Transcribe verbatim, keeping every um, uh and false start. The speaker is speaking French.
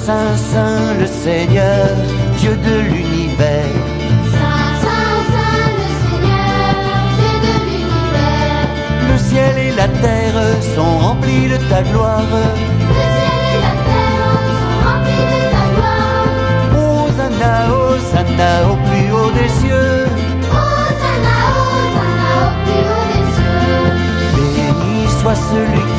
Saint, Saint, le Seigneur, Dieu de l'univers. Saint, Saint, Saint, le Seigneur, Dieu de l'univers. Le ciel et la terre sont remplis de ta gloire. Le ciel et la terre sont remplis de ta gloire. Hosanna, Hosanna au plus haut des cieux. Hosanna, Hosanna au plus haut des cieux. Béni soit celui